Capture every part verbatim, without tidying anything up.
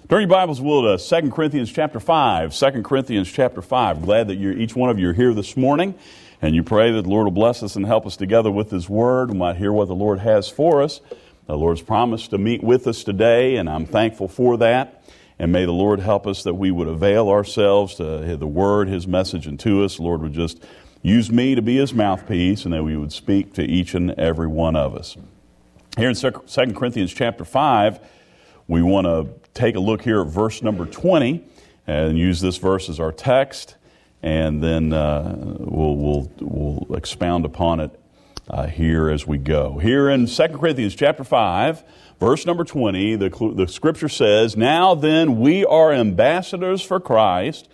Turn your Bibles, will, to Second Corinthians chapter five. Second Corinthians chapter five. Glad that you're, each one of you are here this morning, and you pray that the Lord will bless us and help us together with His Word. We might hear what the Lord has for us. The Lord's promised to meet with us today, and I'm thankful for that. And may the Lord help us that we would avail ourselves to the Word, His message, and to us. The Lord would just use me to be His mouthpiece, and that we would speak to each and every one of us. Here in Second Corinthians chapter five, we want to take a look here at verse number twenty and use this verse as our text, and then uh, we'll, we'll, we'll expound upon it uh, here as we go. Here in Second Corinthians chapter five, verse number twenty, the, the Scripture says, "Now then we are ambassadors for Christ,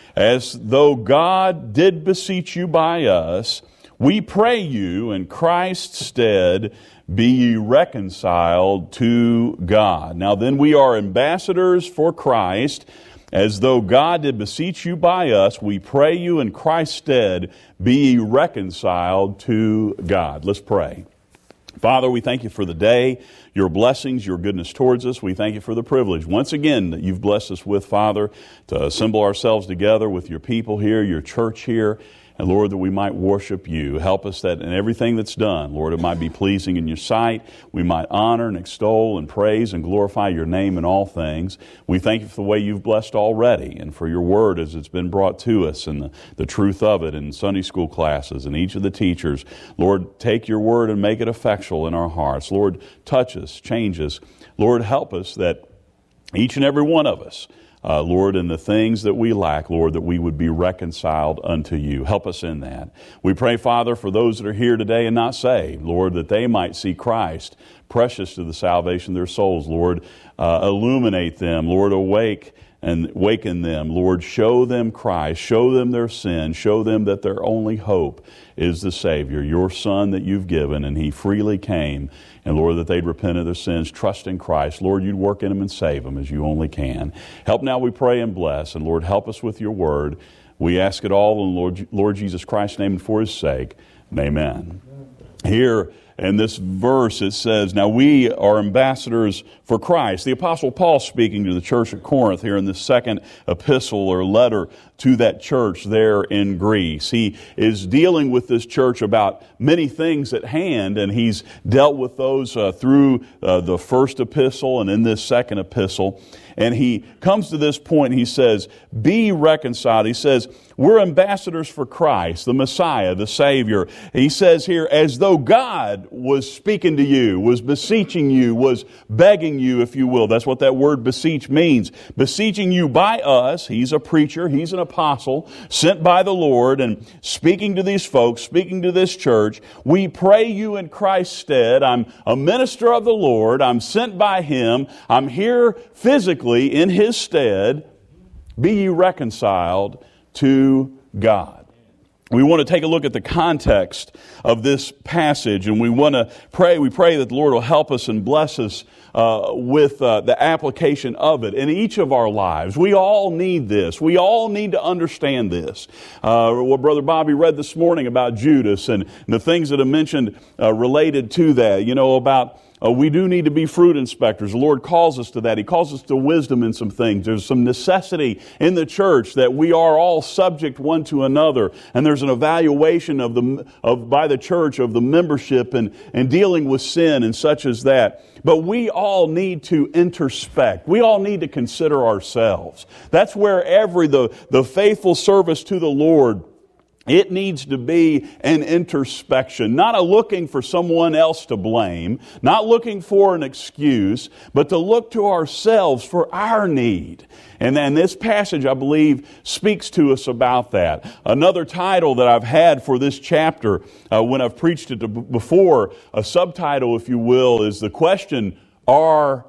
as though God did beseech you by us. We pray you in Christ's stead, be ye reconciled to God." Now then we are ambassadors for Christ, as though God did beseech you by us. We pray you in Christ's stead, be ye reconciled to God. Let's pray. Father, we thank you for the day, your blessings, your goodness towards us. We thank you for the privilege, once again, that you've blessed us with, Father, to assemble ourselves together with your people here, your church here. And Lord, that we might worship you. Help us that in everything that's done, Lord, it might be pleasing in your sight. We might honor and extol and praise and glorify your name in all things. We thank you for the way you've blessed already and for your word as it's been brought to us and the, the truth of it in Sunday school classes and each of the teachers. Lord, take your word and make it effectual in our hearts. Lord, touch us, change us. Lord, help us that each and every one of us, Uh, Lord, in the things that we lack, Lord, that we would be reconciled unto you. Help us in that. We pray, Father, for those that are here today and not saved, Lord, that they might see Christ, precious to the salvation of their souls. Lord, uh, illuminate them. Lord, awake and waken them. Lord, show them Christ. Show them their sin. Show them that their only hope is the Savior, your Son that you've given, and He freely came. And Lord, that they'd repent of their sins, trust in Christ. Lord, you'd work in them and save them as you only can. Help now, we pray, and bless. And Lord, help us with your word. We ask it all in Lord, Lord Jesus Christ's name and for His sake. Amen. Here in this verse it says, "Now we are ambassadors for Christ." The Apostle Paul speaking to the church at Corinth here in this second epistle or letter to that church there in Greece. He is dealing with this church about many things at hand, and he's dealt with those uh, through uh, the first epistle and in this second epistle. And he comes to this point and he says, be reconciled. He says, we're ambassadors for Christ, the Messiah, the Savior. He says here, as though God was speaking to you, was beseeching you, was begging you, if you will. That's what that word beseech means. Beseeching you by us. He's a preacher. He's an apostle sent by the Lord and speaking to these folks, speaking to this church. We pray you in Christ's stead. I'm a minister of the Lord. I'm sent by Him. I'm here physically in His stead. Be ye reconciled to God. We want to take a look at the context of this passage, and we want to pray. We pray that the Lord will help us and bless us uh, with uh, the application of it in each of our lives. We all need this. We all need to understand this. Uh, what Brother Bobby read this morning about Judas and, and the things that are mentioned uh, related to that, you know, about Uh, we do need to be fruit inspectors. The Lord calls us to that. He calls us to wisdom in some things. There's some necessity in the church that we are all subject one to another. And there's an evaluation of the of by the church of the membership and, and dealing with sin and such as that. But we all need to introspect. We all need to consider ourselves. That's where every the, the faithful service to the Lord, it needs to be an introspection, not a looking for someone else to blame, not looking for an excuse, but to look to ourselves for our need. And then this passage, I believe, speaks to us about that. Another title that I've had for this chapter, uh, when I've preached it before, a subtitle, if you will, is the question, are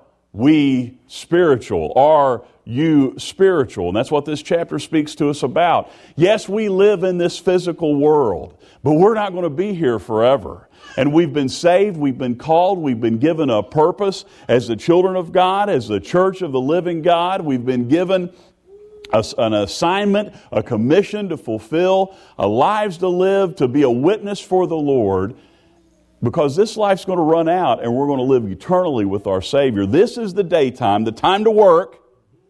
we spiritual? Are you spiritual? And that's what this chapter speaks to us about. Yes, we live in this physical world, but we're not going to be here forever. And we've been saved, we've been called, we've been given a purpose as the children of God, as the church of the living God. We've been given a, an assignment, a commission to fulfill, a lives to live, to be a witness for the Lord. Because this life's going to run out and we're going to live eternally with our Savior. This is the daytime, the time to work.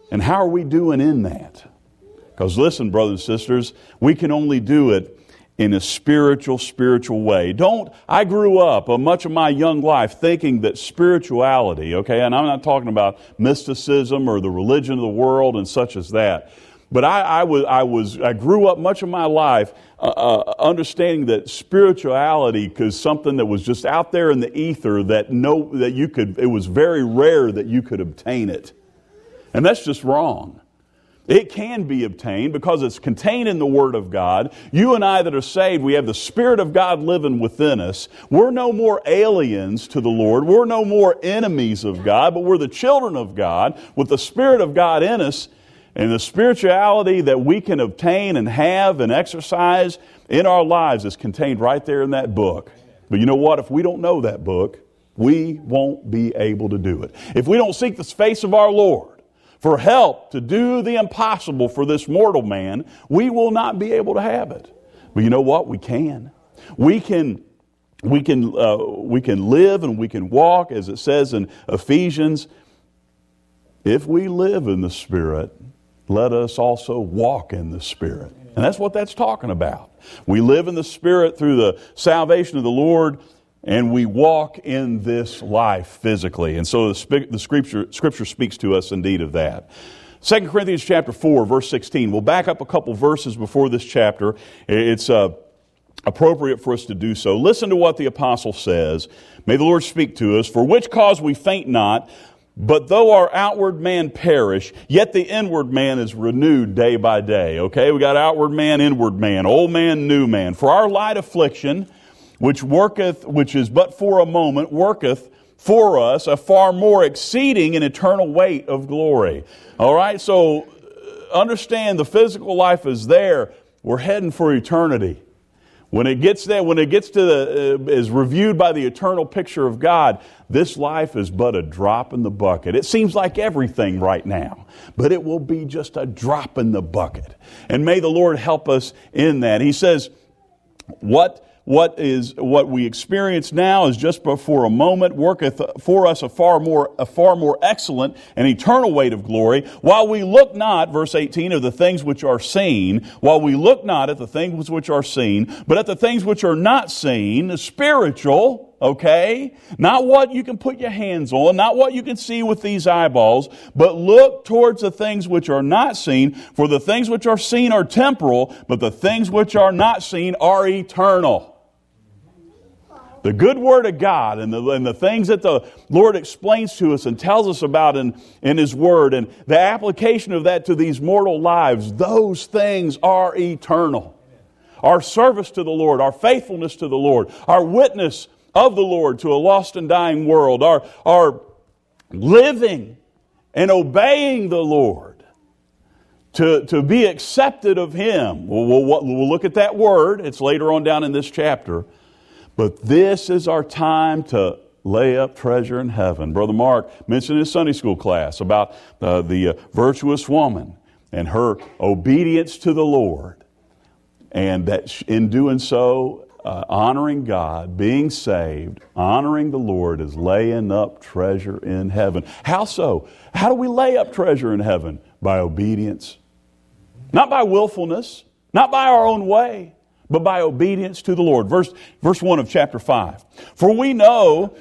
And how are we doing in that? Because listen, brothers and sisters, we can only do it in a spiritual, spiritual way. Don't, I grew up uh, much of my young life thinking that spirituality, okay, and I'm not talking about mysticism or the religion of the world and such as that, but I, I was, I was, I grew up much of my life uh, uh, understanding that spirituality is something that was just out there in the ether that no, that you could, it was very rare that you could obtain it. And that's just wrong. It can be obtained because it's contained in the Word of God. You and I that are saved, we have the Spirit of God living within us. We're no more aliens to the Lord. We're no more enemies of God, but we're the children of God with the Spirit of God in us. And the spirituality that we can obtain and have and exercise in our lives is contained right there in that book. But you know what? If we don't know that book, we won't be able to do it. If we don't seek the face of our Lord for help to do the impossible for this mortal man, we will not be able to have it. But you know what? We can. We can, we can, uh, we can live and we can walk, as it says in Ephesians. If we live in the Spirit, let us also walk in the Spirit. And that's what that's talking about. We live in the Spirit through the salvation of the Lord, and we walk in this life physically. And so the, the scripture, scripture speaks to us indeed of that. Second Corinthians chapter four, verse sixteen. We'll back up a couple verses before this chapter. It's uh, appropriate for us to do so. Listen to what the apostle says. May the Lord speak to us. For which cause we faint not, but though our outward man perish, yet the inward man is renewed day by day. Okay, we got outward man, inward man, old man, new man. For our light affliction, which worketh, which is but for a moment, worketh for us a far more exceeding and eternal weight of glory. All right, so understand the physical life is there. We're heading for eternity. When it gets there, when it gets to the, uh, is reviewed by the eternal picture of God, this life is but a drop in the bucket. It seems like everything right now, but it will be just a drop in the bucket. And may the Lord help us in that. He says, what What is what we experience now is just but for a moment, worketh for us a far more a far more excellent and eternal weight of glory, while we look not, verse eighteen, of the things which are seen, while we look not at the things which are seen, but at the things which are not seen, spiritual, okay? Not what you can put your hands on, not what you can see with these eyeballs, but look towards the things which are not seen, for the things which are seen are temporal, but the things which are not seen are eternal. The good Word of God and the, and the things that the Lord explains to us and tells us about in, in His Word and the application of that to these mortal lives, those things are eternal. Our service to the Lord, our faithfulness to the Lord, our witness of the Lord to a lost and dying world, our, our living and obeying the Lord to, to be accepted of Him. We'll, we'll, we'll look at that word. It's later on down in this chapter. But this is our time to lay up treasure in heaven. Brother Mark mentioned in his Sunday school class about uh, the uh, virtuous woman and her obedience to the Lord. And that in doing so, uh, honoring God, being saved, honoring the Lord is laying up treasure in heaven. How so? How do we lay up treasure in heaven? By obedience. Not by willfulness, not by our own way, but by obedience to the Lord. Verse, verse one of chapter five. For we know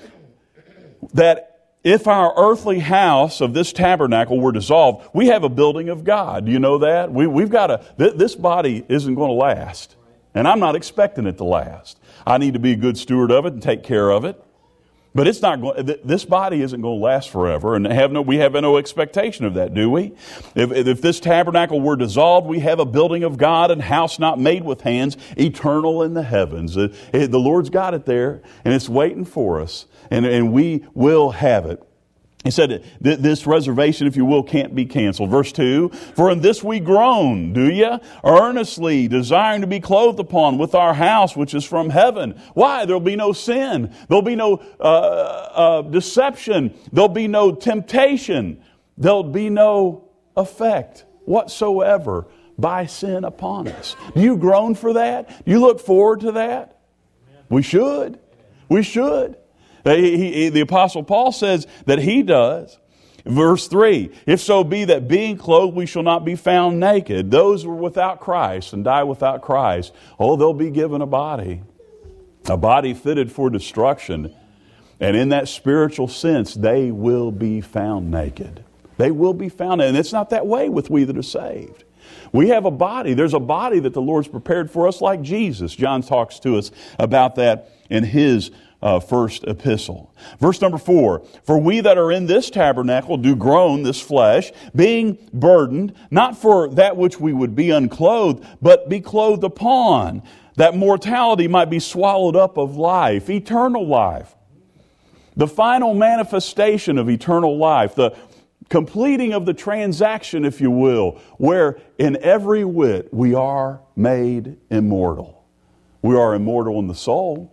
that if our earthly house of this tabernacle were dissolved, we have a building of God. Do you know that? We, we've got a, th- this body isn't going to last. And I'm not expecting it to last. I need to be a good steward of it and take care of it. But it's not going. This body isn't going to last forever, and have no. We have no expectation of that, do we? If, if this tabernacle were dissolved, we have a building of God and house not made with hands, eternal in the heavens. The Lord's got it there, and it's waiting for us, and, and we will have it. He said, this reservation, if you will, can't be canceled. Verse two, for in this we groan, do you? Earnestly desiring to be clothed upon with our house, which is from heaven. Why? There'll be no sin. There'll be no uh, uh, deception. There'll be no temptation. There'll be no effect whatsoever by sin upon us. Do you groan for that? Do you look forward to that? We should. We should. He, he, the Apostle Paul says that he does. Verse three, if so be that being clothed we shall not be found naked. Those who are without Christ and die without Christ, oh, they'll be given a body. A body fitted for destruction. And in that spiritual sense, they will be found naked. They will be found, and it's not that way with we that are saved. We have a body. There's a body that the Lord's prepared for us like Jesus. John talks to us about that in his uh, first epistle. Verse number four, for we that are in this tabernacle do groan, this flesh, being burdened, not for that which we would be unclothed, but be clothed upon, that mortality might be swallowed up of life, eternal life. The final manifestation of eternal life, the completing of the transaction, if you will, where in every whit we are made immortal. We are immortal in the soul.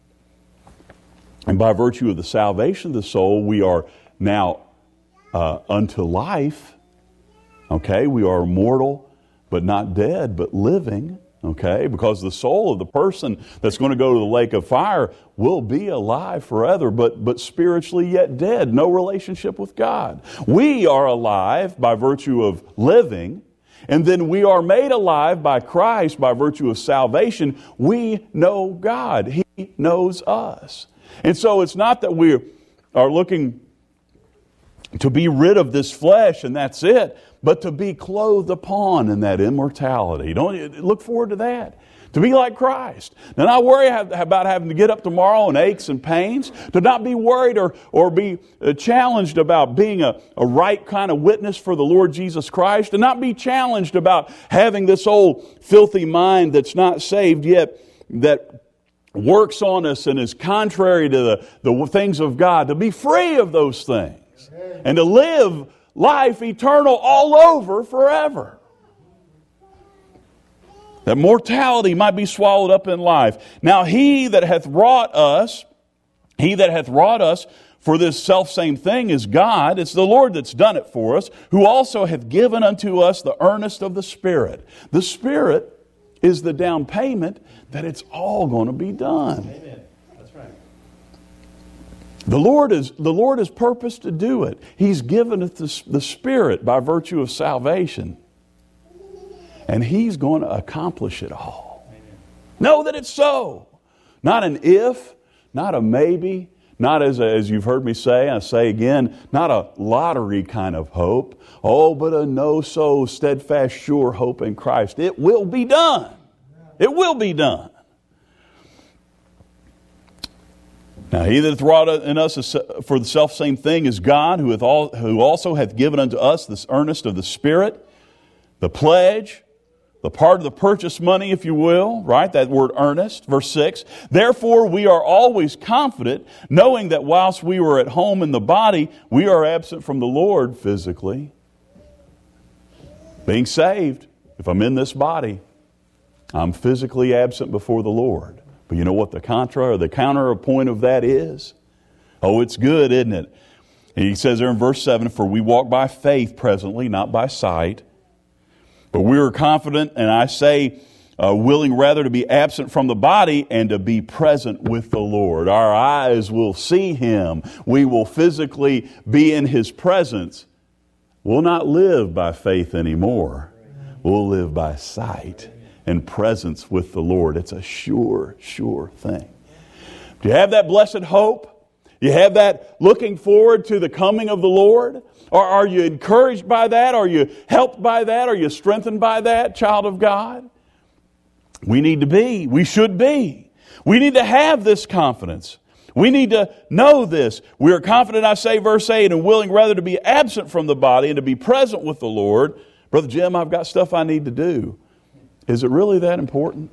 And by virtue of the salvation of the soul, we are now uh, unto life. Okay, we are immortal, but not dead, but living. Okay, because the soul of the person that's going to go to the lake of fire will be alive forever, but, but spiritually yet dead, no relationship with God. We are alive by virtue of living, and then we are made alive by Christ by virtue of salvation. We know God. He knows us. And so it's not that we are looking to be rid of this flesh and that's it, but to be clothed upon in that immortality. Don't look forward to that. To be like Christ. Now, not worry about having to get up tomorrow in aches and pains. To not be worried or, or be challenged about being a, a right kind of witness for the Lord Jesus Christ. To not be challenged about having this old filthy mind that's not saved yet, that works on us and is contrary to the, the things of God. To be free of those things. And to live life eternal all over forever. That mortality might be swallowed up in life. Now he that hath wrought us, he that hath wrought us for this selfsame thing is God. It's the Lord that's done it for us, who also hath given unto us the earnest of the Spirit. The Spirit is the down payment that it's all going to be done. Amen. That's right. The Lord is the Lord has purposed to do it. He's given us the, the Spirit by virtue of salvation. And He's going to accomplish it all. Amen. Know that it's so. Not an if, not a maybe, not as, a, as you've heard me say, I say again, not a lottery kind of hope. Oh, but a no-so, steadfast, sure hope in Christ. It will be done. It will be done. Now he that hath wrought in us for the selfsame thing is God, who hath all, who also hath given unto us this earnest of the Spirit, the pledge, the part of the purchase money, if you will, right? That word earnest, verse six. Therefore we are always confident, knowing that whilst we were at home in the body, we are absent from the Lord physically. Being saved, if I'm in this body, I'm physically absent before the Lord. But you know what the contra or the counterpoint of that is? Oh, it's good, isn't it? And he says there in verse seven, for we walk by faith presently, not by sight. But we are confident, and I say, uh, willing rather to be absent from the body and to be present with the Lord. Our eyes will see Him. We will physically be in His presence. We'll not live by faith anymore. We'll live by sight and presence with the Lord. It's a sure, sure thing. Do you have that blessed hope? You have that looking forward to the coming of the Lord? Or are you encouraged by that? Are you helped by that? Are you strengthened by that, child of God? We need to be. We should be. We need to have this confidence. We need to know this. We are confident, I say, verse eight, and willing rather to be absent from the body and to be present with the Lord. Brother Jim, I've got stuff I need to do. Is it really that important?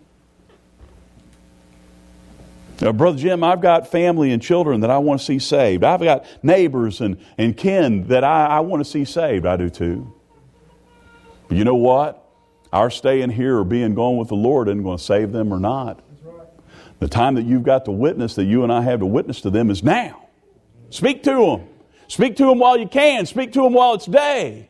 Now, Brother Jim, I've got family and children that I want to see saved. I've got neighbors and, and kin that I, I want to see saved. I do too. But you know what? Our staying here or being gone with the Lord isn't going to save them or not. Right. The time that you've got to witness, that you and I have to witness to them, is now. Speak to them. Speak to them while you can. Speak to them while it's day.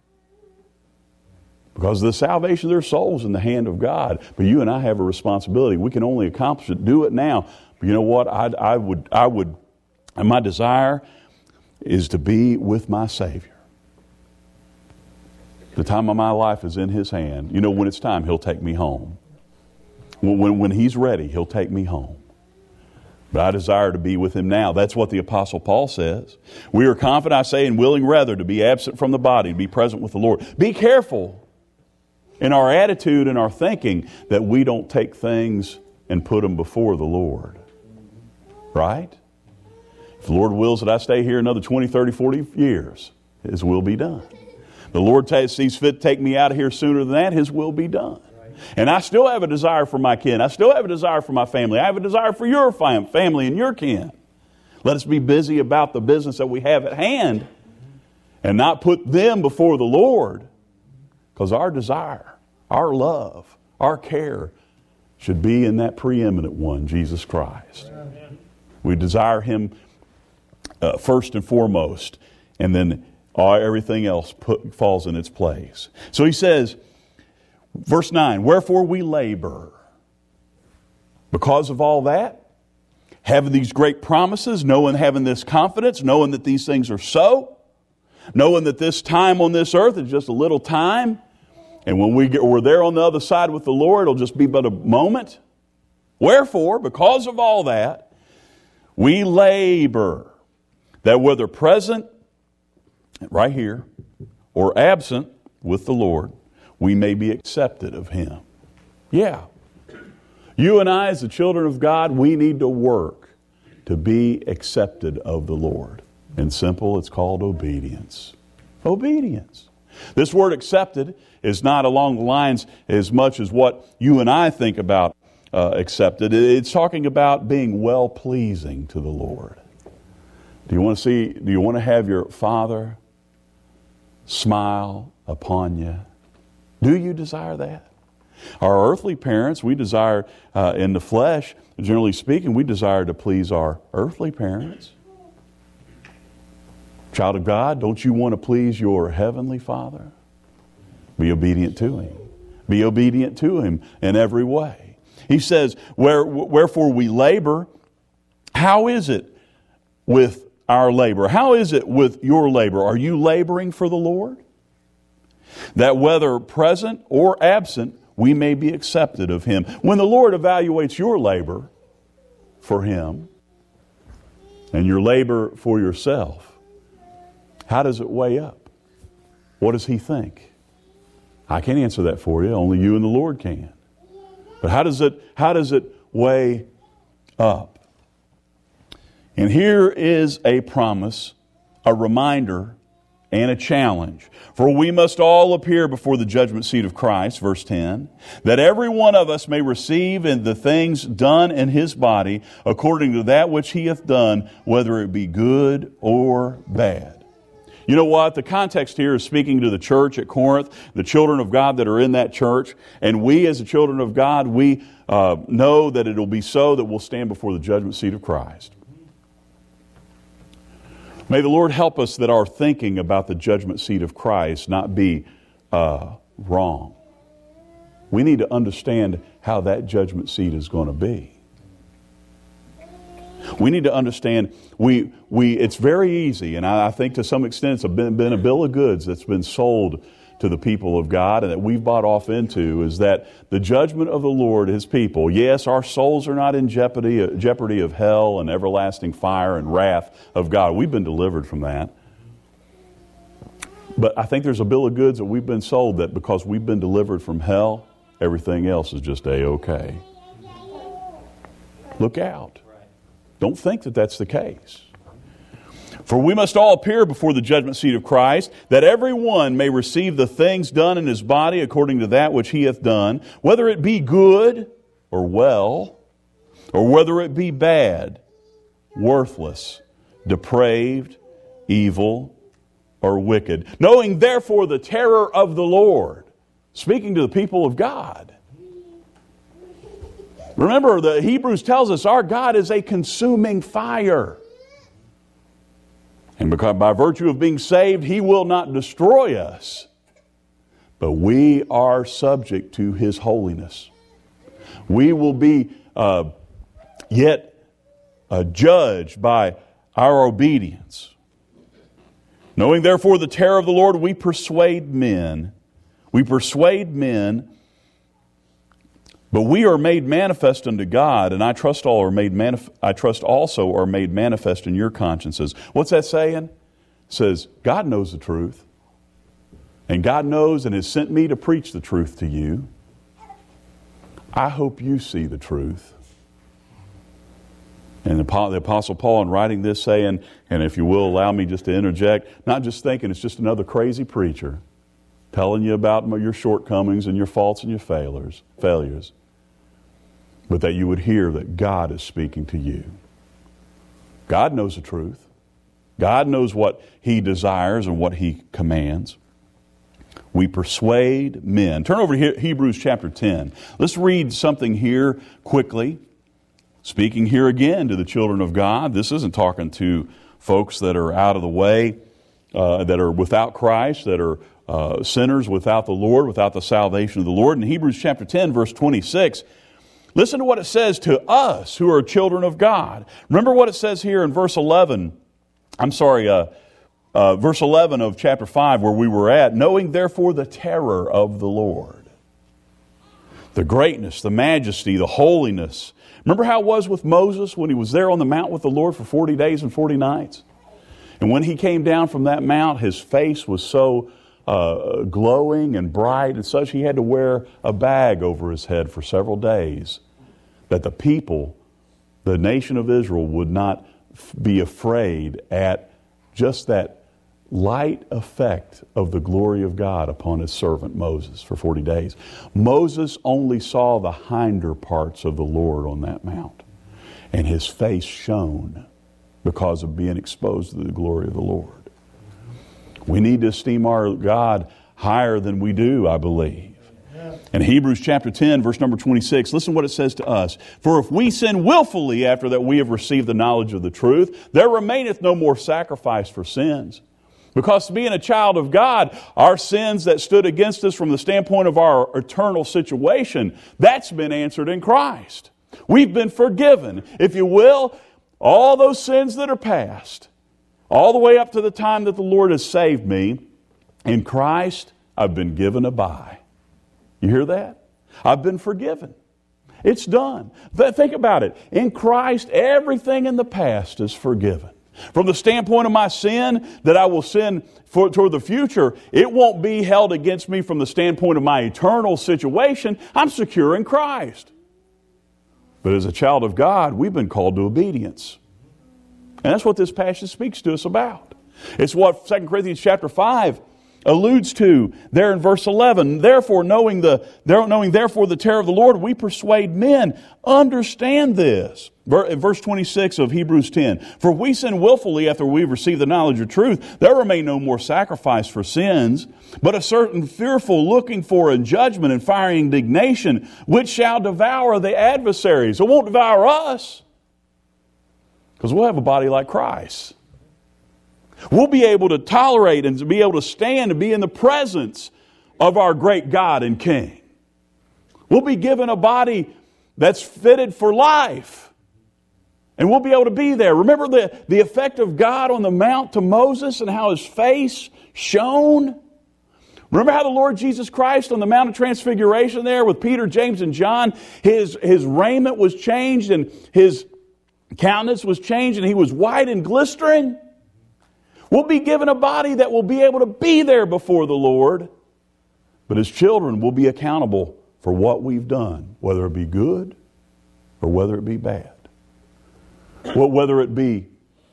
Because the salvation of their souls in the hand of God. But you and I have a responsibility. We can only accomplish it. Do it now. But you know what? I, I would, I would, and my desire is to be with my Savior. The time of my life is in His hand. You know, when it's time, He'll take me home. When, when, when He's ready, He'll take me home. But I desire to be with Him now. That's what the Apostle Paul says. We are confident, I say, and willing rather to be absent from the body, to be present with the Lord. Be careful in our attitude and our thinking that we don't take things and put them before the Lord. Right? If the Lord wills that I stay here another twenty, thirty, forty years, His will be done. The Lord sees fit to take me out of here sooner than that, His will be done. And I still have a desire for my kin. I still have a desire for my family. I have a desire for your fam- family and your kin. Let us be busy about the business that we have at hand and not put them before the Lord, because our desire, our love, our care should be in that preeminent one, Jesus Christ. Amen. We desire Him uh, first and foremost, and then all, everything else put, falls in its place. So he says, verse nine, wherefore we labor. Because of all that, having these great promises, knowing, having this confidence, knowing that these things are so, knowing that this time on this earth is just a little time, and when we get, we're there on the other side with the Lord, it'll just be but a moment. Wherefore, because of all that, we labor, that whether present, right here, or absent with the Lord, we may be accepted of Him. Yeah. You and I, as the children of God, we need to work to be accepted of the Lord. In simple, it's called obedience. Obedience. This word accepted is not along the lines as much as what you and I think about uh, accepted. It's talking about being well-pleasing to the Lord. Do you want to see, do you want to have your Father smile upon you? Do you desire that? Our earthly parents, we desire uh, in the flesh, generally speaking, we desire to please our earthly parents. Child of God, don't you want to please your heavenly Father? Be obedient to Him. Be obedient to Him in every way. He says, Where, wherefore we labor. How is it with our labor? How is it with your labor? Are you laboring for the Lord? That whether present or absent, we may be accepted of Him. When the Lord evaluates your labor for Him and your labor for yourself, how does it weigh up? What does He think? I can't answer that for you. Only you and the Lord can. But how does it, how does it weigh up? And here is a promise, a reminder, and a challenge. For we must all appear before the judgment seat of Christ, verse ten, that every one of us may receive in the things done in His body according to that which He hath done, whether it be good or bad. You know what? The context here is speaking to the church at Corinth, the children of God that are in that church. And we as the children of God, we uh, know that it will be so that we'll stand before the judgment seat of Christ. May the Lord help us that our thinking about the judgment seat of Christ not be uh, wrong. We need to understand how that judgment seat is going to be. We need to understand, we we it's very easy, and I, I think to some extent it's been, been a bill of goods that's been sold to the people of God and that we've bought off into, is that the judgment of the Lord, His people, yes, our souls are not in jeopardy, jeopardy of hell and everlasting fire and wrath of God. We've been delivered from that. But I think there's a bill of goods that we've been sold that because we've been delivered from hell, everything else is just A-okay. Look out. Don't think that that's the case. For we must all appear before the judgment seat of Christ, that every one may receive the things done in his body according to that which he hath done, whether it be good or well, or whether it be bad, worthless, depraved, evil, or wicked. Knowing therefore the terror of the Lord, speaking to the people of God. Remember, the Hebrews tells us our God is a consuming fire. And because by virtue of being saved, He will not destroy us. But we are subject to His holiness. We will be uh, yet uh, judged by our obedience. Knowing therefore the terror of the Lord, we persuade men. We persuade men, but we are made manifest unto God, and I trust all are made manif- I trust also are made manifest in your consciences. What's that saying? It says, God knows the truth. And God knows and has sent me to preach the truth to you. I hope you see the truth. And the Apostle Paul, in writing this, saying, and if you will allow me just to interject, not just thinking it's just another crazy preacher telling you about your shortcomings and your faults and your failures, failures, but that you would hear that God is speaking to you. God knows the truth. God knows what He desires and what He commands. We persuade men. Turn over to Hebrews chapter ten. Let's read something here quickly. Speaking here again to the children of God. This isn't talking to folks that are out of the way, uh, that are without Christ, that are uh, sinners without the Lord, without the salvation of the Lord. In Hebrews chapter ten, verse twenty-six, listen to what it says to us who are children of God. Remember what it says here in verse eleven. I'm sorry, uh, Uh, verse eleven of chapter five, where we were at, knowing therefore the terror of the Lord, the greatness, the majesty, the holiness. Remember how it was with Moses when he was there on the mount with the Lord for forty days and forty nights? And when he came down from that mount, his face was so uh, glowing and bright and such, he had to wear a bag over his head for several days, that the people, the nation of Israel, would not f- be afraid at just that light effect of the glory of God upon His servant Moses for forty days. Moses only saw the hinder parts of the Lord on that mount, and his face shone because of being exposed to the glory of the Lord. We need to esteem our God higher than we do, I believe. In Hebrews chapter ten, verse number twenty-six, listen what it says to us. For if we sin willfully after that we have received the knowledge of the truth, there remaineth no more sacrifice for sins. Because being a child of God, our sins that stood against us from the standpoint of our eternal situation, that's been answered in Christ. We've been forgiven. If you will, all those sins that are past, all the way up to the time that the Lord has saved me, in Christ, I've been given a bye. You hear that? I've been forgiven. It's done. Think about it. In Christ, everything in the past is forgiven. From the standpoint of my sin, that I will sin for, toward the future, it won't be held against me from the standpoint of my eternal situation. I'm secure in Christ. But as a child of God, we've been called to obedience. And that's what this passage speaks to us about. It's what Second Corinthians chapter five alludes to there in verse eleven. Therefore, knowing the knowing therefore the terror of the Lord, we persuade men. Understand this. Verse twenty-six of Hebrews ten. For if we sin willfully after we've received the knowledge of truth, there remain no more sacrifice for sins, but a certain fearful looking for and judgment and fiery indignation, which shall devour the adversaries. It won't devour us, because we'll have a body like Christ. We'll be able to tolerate and to be able to stand and be in the presence of our great God and King. We'll be given a body that's fitted for life. And we'll be able to be there. Remember the, the effect of God on the mount to Moses and how His face shone? Remember how the Lord Jesus Christ on the Mount of Transfiguration there with Peter, James, and John, his, his raiment was changed and His countenance was changed and He was white and glistering? We'll be given a body that will be able to be there before the Lord. But as children, we'll be accountable for what we've done, whether it be good or whether it be bad. Well, whether it be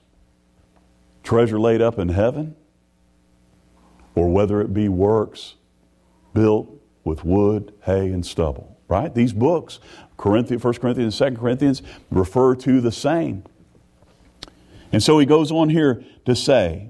treasure laid up in heaven or whether it be works built with wood, hay, and stubble. Right? These books, First Corinthians and Second Corinthians, refer to the same. And so he goes on here to say,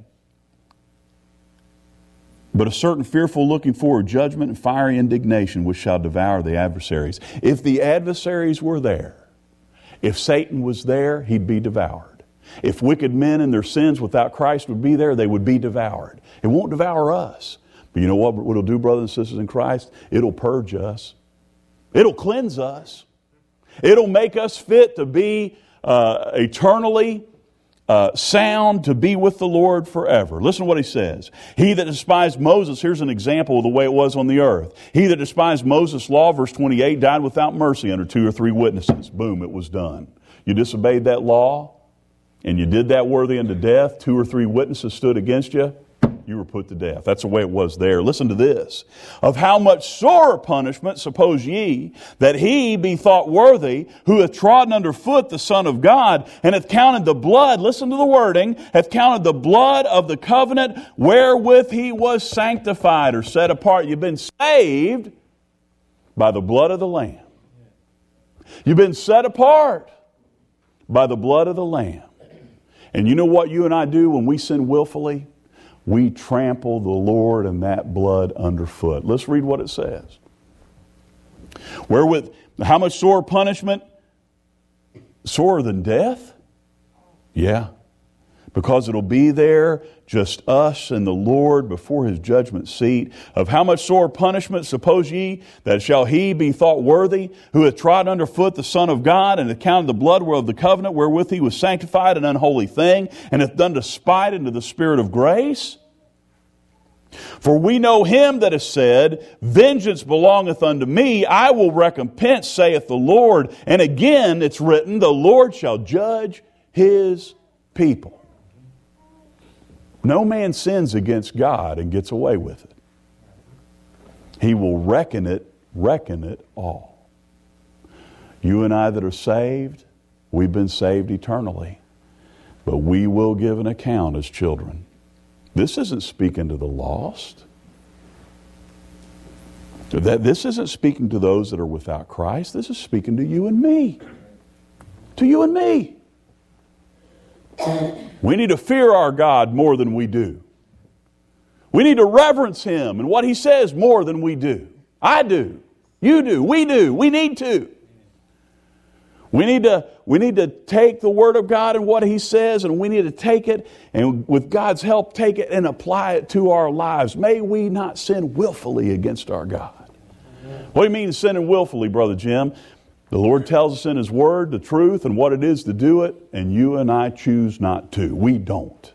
but a certain fearful looking forward judgment and fiery indignation which shall devour the adversaries. If the adversaries were there, if Satan was there, he'd be devoured. If wicked men and their sins without Christ would be there, they would be devoured. It won't devour us. But you know what, what it'll do, brothers and sisters in Christ? It'll purge us. It'll cleanse us. It'll make us fit to be uh, eternally uh, sound to be with the Lord forever. Listen to what he says. He that despised Moses, here's an example of the way it was on the earth. He that despised Moses' law, verse twenty-eight, died without mercy under two or three witnesses. Boom, it was done. You disobeyed that law, and you did that worthy unto death. Two or three witnesses stood against you. You were put to death. That's the way it was there. Listen to this. Of how much sorer punishment, suppose ye, that he be thought worthy, who hath trodden under foot the Son of God, and hath counted the blood, listen to the wording, hath counted the blood of the covenant wherewith he was sanctified, or set apart. You've been saved by the blood of the Lamb. You've been set apart by the blood of the Lamb. And you know what you and I do when we sin willfully? We trample the Lord and that blood underfoot. Let's read what it says. Wherewith, how much sore punishment? Sorer than death? Yeah. Because it'll be there, just us and the Lord before His judgment seat. Of how much sore punishment, suppose ye, that shall he be thought worthy, who hath trod under foot the Son of God, and hath counted the blood of the covenant wherewith he was sanctified, an unholy thing, and hath done despite unto the Spirit of grace? For we know him that has said, vengeance belongeth unto me, I will recompense, saith the Lord. And again it's written, the Lord shall judge His people. No man sins against God and gets away with it. He will reckon it, reckon it all. You and I that are saved, we've been saved eternally. But we will give an account as children. This isn't speaking to the lost. That this isn't speaking to those that are without Christ. This is speaking to you and me. To you and me. We need to fear our God more than we do. We need to reverence Him and what He says more than we do. I do. You do. We do. We need to. We need to, we need to take the Word of God and what He says, and we need to take it, and with God's help, take it and apply it to our lives. May we not sin willfully against our God. What do you mean sinning willfully, Brother Jim? The Lord tells us in His Word the truth and what it is to do it, and you and I choose not to. We don't.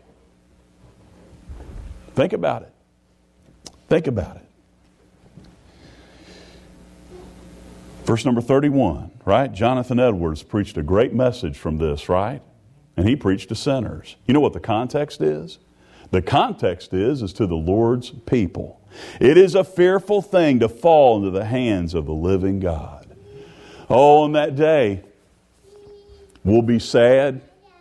Think about it. Think about it. Verse number thirty-one, right? Jonathan Edwards preached a great message from this, right? And he preached to sinners. You know what the context is? The context is, is to the Lord's people. It is a fearful thing to fall into the hands of the living God. Oh, on that day, we'll be sad.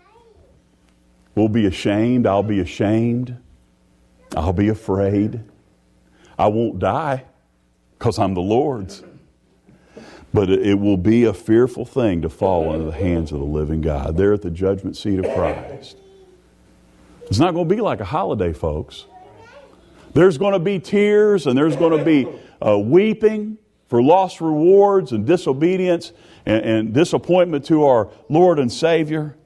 We'll be ashamed. I'll be ashamed. I'll be afraid. I won't die because I'm the Lord's. But it will be a fearful thing to fall into the hands of the living God. There at the judgment seat of Christ. It's not going to be like a holiday, folks. There's going to be tears and there's going to be uh, weeping for lost rewards and disobedience and, and disappointment to our Lord and Savior.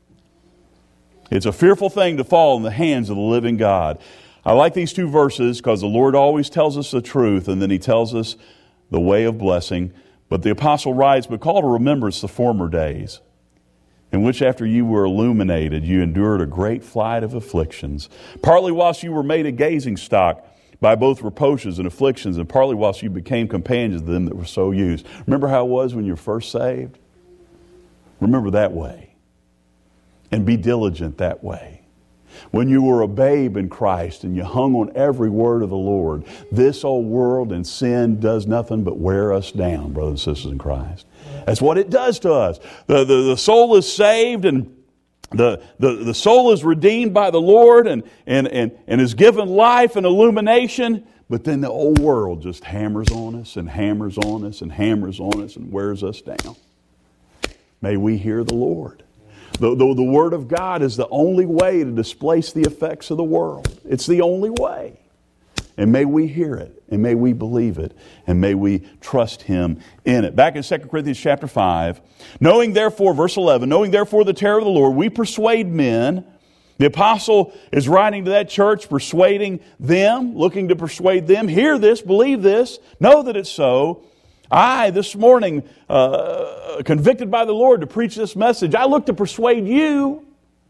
It's a fearful thing to fall in the hands of the living God. I like these two verses because the Lord always tells us the truth and then He tells us the way of blessing. But the apostle writes, but call to remembrance the former days, in which after you were illuminated, you endured a great flight of afflictions, partly whilst you were made a gazing stock by both reproaches and afflictions, and partly whilst you became companions of them that were so used. Remember how it was when you were first saved? Remember that way. And be diligent that way. When you were a babe in Christ and you hung on every word of the Lord, this old world and sin does nothing but wear us down, brothers and sisters in Christ. That's what it does to us. The, the, the soul is saved and the, the, the soul is redeemed by the Lord and, and, and, and is given life and illumination. But then the old world just hammers on us and hammers on us and hammers on us and wears us down. May we hear the Lord. The, the, the Word of God is the only way to displace the effects of the world. It's the only way. And may we hear it, and may we believe it, and may we trust Him in it. Back in Second Corinthians chapter five, knowing therefore, verse eleven, knowing therefore the terror of the Lord, we persuade men. The apostle is writing to that church, persuading them, looking to persuade them. Hear this, believe this, know that it's so. I, this morning, uh, convicted by the Lord to preach this message, I look to persuade you.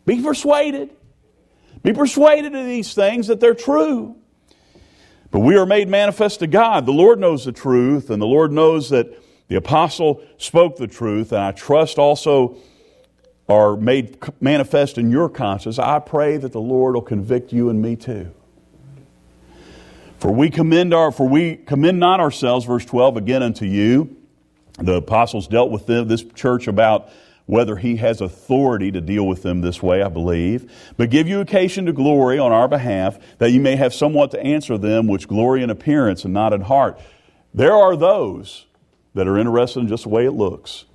Be persuaded. Be persuaded of these things that they're true. But we are made manifest to God. The Lord knows the truth, and the Lord knows that the apostle spoke the truth, and I trust also are made manifest in your conscience. I pray that the Lord will convict you and me too. For we commend our, for we commend not ourselves, verse twelve, again unto you. The apostles dealt with them, this church about whether he has authority to deal with them this way, I believe. But give you occasion to glory on our behalf, that you may have somewhat to answer them which glory in appearance and not in heart. There are those that are interested in just the way it looks.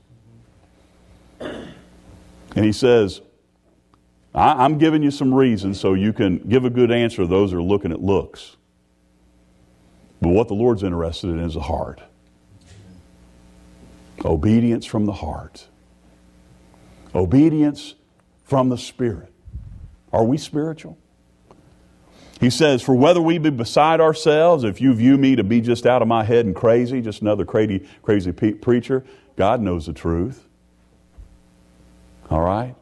And he says, I, I'm giving you some reasons so you can give a good answer to those that are looking at looks. But what the Lord's interested in is the heart. Obedience from the heart. Obedience from the Spirit. Are we spiritual? He says, for whether we be beside ourselves, if you view me to be just out of my head and crazy, just another crazy, crazy pe- preacher, God knows the truth. All right?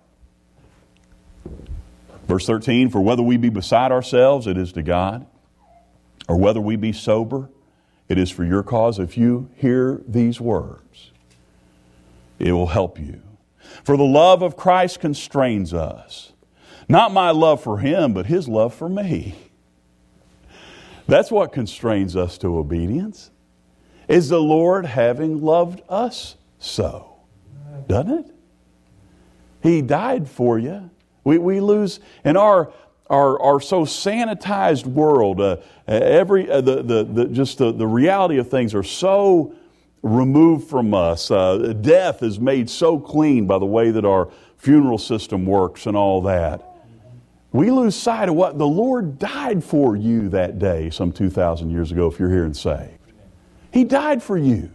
Verse thirteen, for whether we be beside ourselves, it is to God. Or whether we be sober, it is for your cause. If you hear these words, it will help you. For the love of Christ constrains us. Not my love for Him, but His love for me. That's what constrains us to obedience. Is the Lord having loved us so? Doesn't it? He died for you. We we lose in our our our so sanitized world. Uh, every uh, the, the the just the, the reality of things are so removed from us. Uh, death is made so clean by the way that our funeral system works and all that. We lose sight of what the Lord died for you that day, some two thousand years ago. If you're here and saved, He died for you.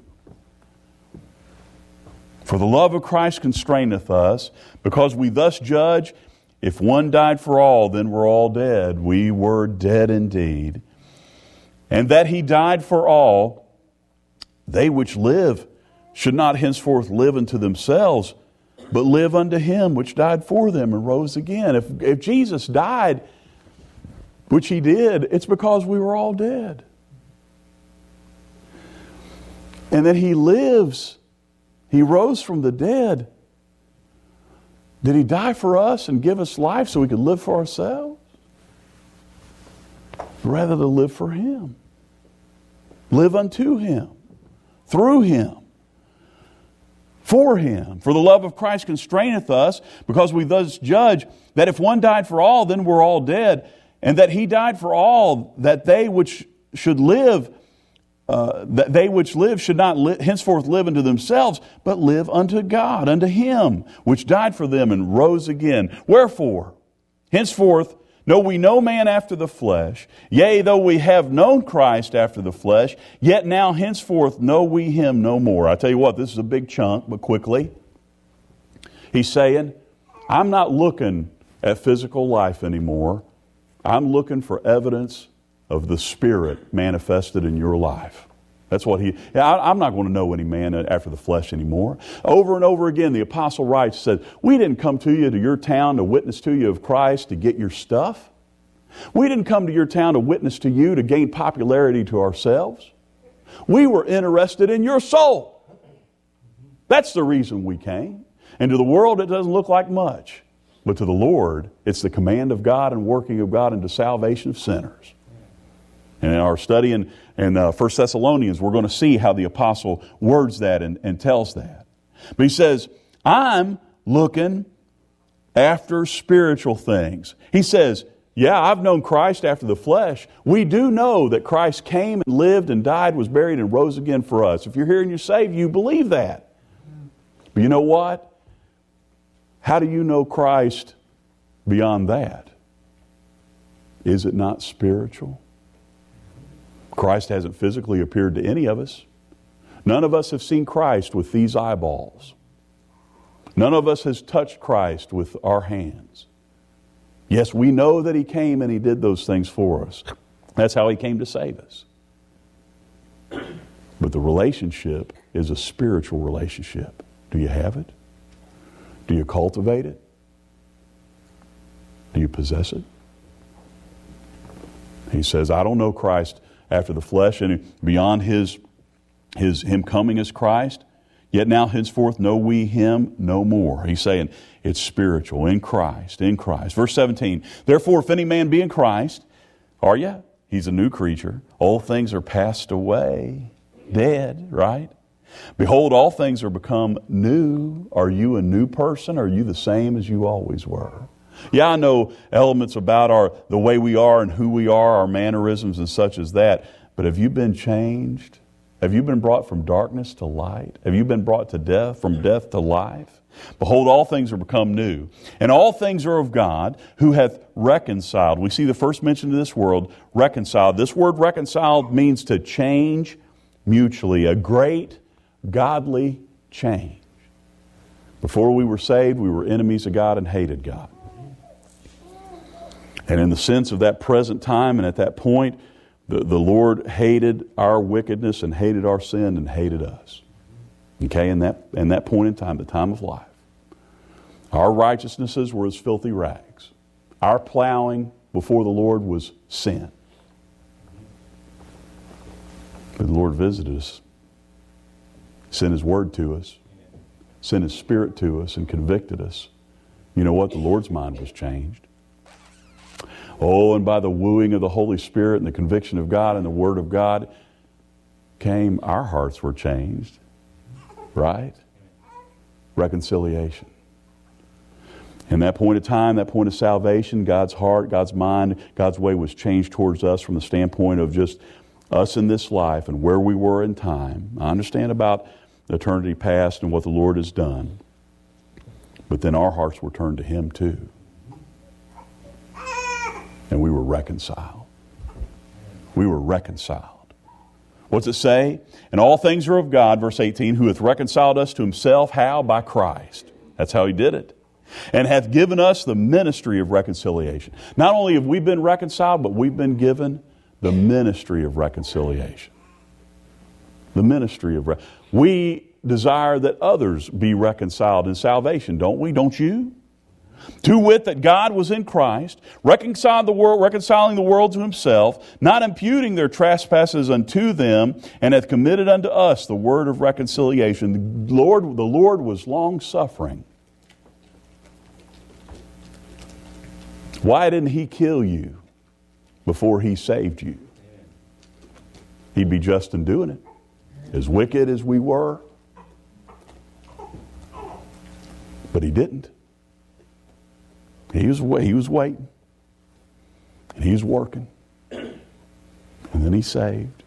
For the love of Christ constraineth us, because we thus judge, if one died for all, then we're all dead. We were dead indeed. And that He died for all, they which live should not henceforth live unto themselves, but live unto Him which died for them and rose again. If, if Jesus died, which He did, it's because we were all dead. And that He lives. He rose from the dead. Did He die for us and give us life so we could live for ourselves? Rather to live for Him. Live unto Him. Through Him. For Him. For the love of Christ constraineth us, because we thus judge that if one died for all, then we're all dead. And that He died for all, that they which should live Uh, that they which live should not li- henceforth live unto themselves, but live unto God, unto Him, which died for them and rose again. Wherefore, henceforth, know we no man after the flesh. Yea, though we have known Christ after the flesh, yet now henceforth know we Him no more. I tell you what, this is a big chunk, but quickly. He's saying, I'm not looking at physical life anymore. I'm looking for evidence of the Spirit manifested in your life. That's what he... I, I'm not going to know any man after the flesh anymore. Over and over again, the apostle writes, said, we didn't come to you, to your town, to witness to you of Christ, to get your stuff. We didn't come to your town to witness to you, to gain popularity to ourselves. We were interested in your soul. That's the reason we came. And to the world, it doesn't look like much. But to the Lord, it's the command of God and working of God into salvation of sinners. And in our study in, in uh, First Thessalonians, we're going to see how the apostle words that and, and tells that. But he says, I'm looking after spiritual things. He says, yeah, I've known Christ after the flesh. We do know that Christ came and lived and died, was buried, and rose again for us. If you're here and you're saved, you believe that. But you know what? How do you know Christ beyond that? Is it not spiritual? Christ hasn't physically appeared to any of us. None of us have seen Christ with these eyeballs. None of us has touched Christ with our hands. Yes, we know that He came and He did those things for us. That's how He came to save us. But the relationship is a spiritual relationship. Do you have it? Do you cultivate it? Do you possess it? He says, I don't know Christ after the flesh, and beyond his, his him coming as Christ, yet now henceforth know we him no more. He's saying it's spiritual, in Christ, in Christ. Verse seventeen, therefore if any man be in Christ, are you? He's a new creature. Old things are passed away, dead, right? Behold, all things are become new. Are you a new person? Are you the same as you always were? Yeah, I know elements about our the way we are and who we are, our mannerisms and such as that. But have you been changed? Have you been brought from darkness to light? Have you been brought to death, from death to life? Behold, all things are become new. And all things are of God, who hath reconciled. We see the first mention of this word, reconciled. This word reconciled means to change mutually. A great godly change. Before we were saved, we were enemies of God and hated God. And in the sense of that present time and at that point, the, the Lord hated our wickedness and hated our sin and hated us. Okay, in that, in that point in time, the time of life. Our righteousnesses were as filthy rags. Our plowing before the Lord was sin. But the Lord visited us, sent His Word to us, sent His Spirit to us and convicted us. You know what? The Lord's mind was changed. Oh, and by the wooing of the Holy Spirit and the conviction of God and the Word of God came, our hearts were changed. Right? Reconciliation. In that point of time, that point of salvation, God's heart, God's mind, God's way was changed towards us from the standpoint of just us in this life and where we were in time. I understand about eternity past and what the Lord has done. But then our hearts were turned to Him too. And we were reconciled. We were reconciled. What's it say? And all things are of God, verse eighteen, who hath reconciled us to Himself. How? By Christ. That's how He did it. And hath given us the ministry of reconciliation. Not only have we been reconciled, but we've been given the ministry of reconciliation. The ministry of reconciliation. We desire that others be reconciled in salvation, don't we? Don't you? To wit, that God was in Christ, reconciling the world, reconciling the world to Himself, not imputing their trespasses unto them, and hath committed unto us the word of reconciliation. The Lord, the Lord was long suffering. Why didn't He kill you before He saved you? He'd be just in doing it. As wicked as we were. But He didn't. He was, he was waiting. And He was working. And then He saved.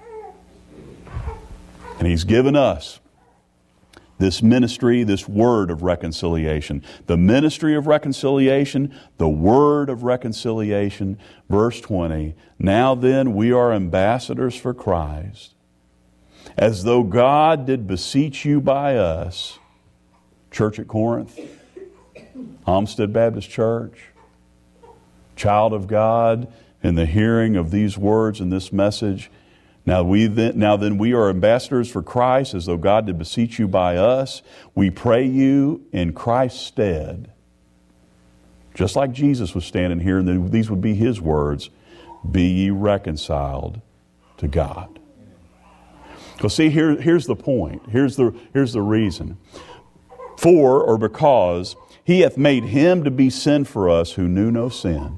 And He's given us this ministry, this word of reconciliation. The ministry of reconciliation, the word of reconciliation. Verse twenty, now then we are ambassadors for Christ, as though God did beseech you by us. Church at Corinth, Homestead Baptist Church, child of God, in the hearing of these words and this message. Now we then, now then we are ambassadors for Christ, as though God did beseech you by us. We pray you in Christ's stead. Just like Jesus was standing here, and then these would be His words, be ye reconciled to God. Well, see, here, here's the point. Here's the, here's the reason. For, or because, He hath made Him to be sin for us who knew no sin.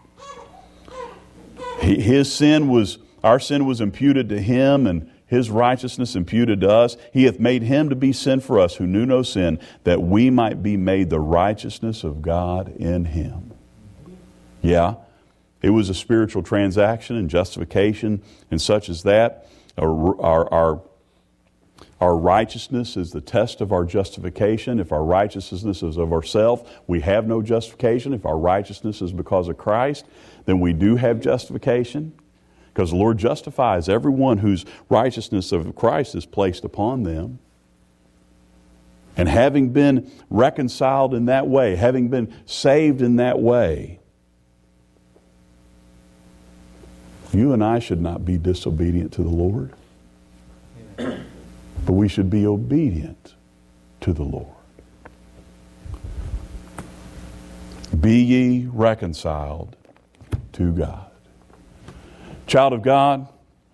His sin was, our sin was imputed to Him, and His righteousness imputed to us. He hath made Him to be sin for us who knew no sin, that we might be made the righteousness of God in Him. Yeah, it was a spiritual transaction and justification and such as that. Our, our, our Our righteousness is the test of our justification. If our righteousness is of ourselves, we have no justification. If our righteousness is because of Christ, then we do have justification. Because the Lord justifies everyone whose righteousness of Christ is placed upon them. And having been reconciled in that way, having been saved in that way, you and I should not be disobedient to the Lord. But we should be obedient to the Lord. Be ye reconciled to God. Child of God,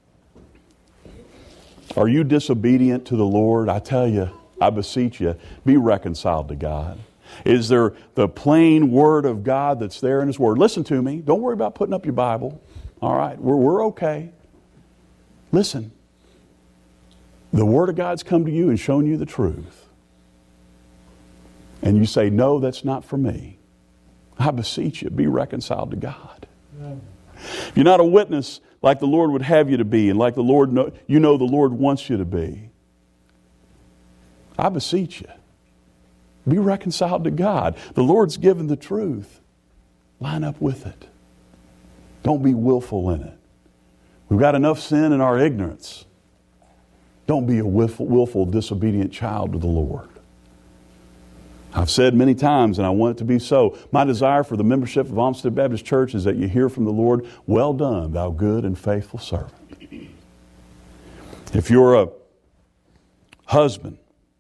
are you disobedient to the Lord? I tell you, I beseech you, be reconciled to God. Is there the plain Word of God that's there in His Word? Listen to me. Don't worry about putting up your Bible. All right, we're, we're okay. Listen. The Word of God's come to you and shown you the truth. And you say, no, that's not for me. I beseech you, be reconciled to God. Yeah. If you're not a witness like the Lord would have you to be, and like the Lord know, you know the Lord wants you to be, I beseech you, be reconciled to God. The Lord's given the truth. Line up with it. Don't be willful in it. We've got enough sin in our ignorance. Don't be a willful, willful, disobedient child to the Lord. I've said many times, and I want it to be so, my desire for the membership of Olmsted Baptist Church is that you hear from the Lord, well done, thou good and faithful servant. If you're a husband,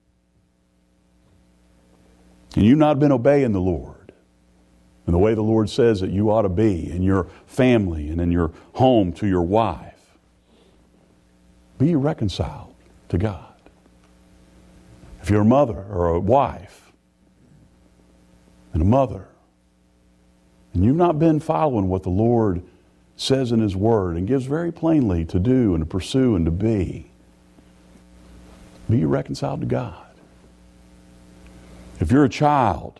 and you've not been obeying the Lord in the way the Lord says that you ought to be in your family and in your home to your wife, be reconciled to God. If you're a mother or a wife and a mother, and you've not been following what the Lord says in His Word and gives very plainly to do and to pursue and to be, be reconciled to God. If you're a child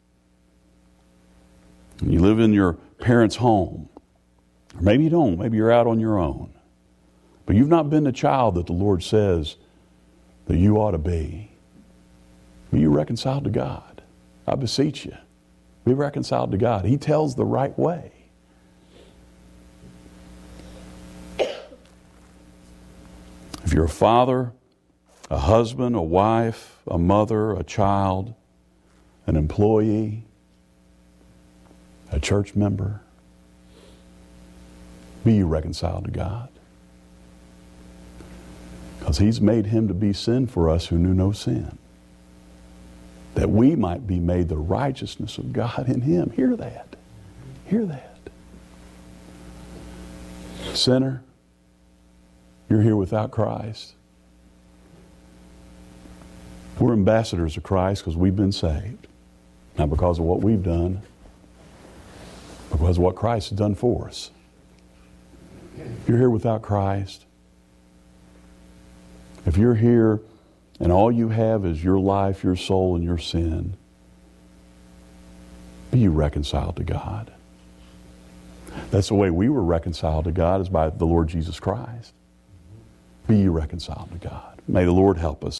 and you live in your parents' home, or maybe you don't, maybe you're out on your own, but you've not been the child that the Lord says that you ought to be, be reconciled to God. I beseech you, be reconciled to God. He tells the right way. If you're a father, a husband, a wife, a mother, a child, an employee, a church member, be reconciled to God. Because He's made Him to be sin for us who knew no sin, that we might be made the righteousness of God in Him. Hear that. Hear that. Sinner, you're here without Christ. We're ambassadors of Christ because we've been saved. Not because of what we've done, but because of what Christ has done for us. If you're here without Christ, if you're here and all you have is your life, your soul, and your sin, be reconciled to God. That's the way we were reconciled to God, is by the Lord Jesus Christ. Be reconciled to God. May the Lord help us.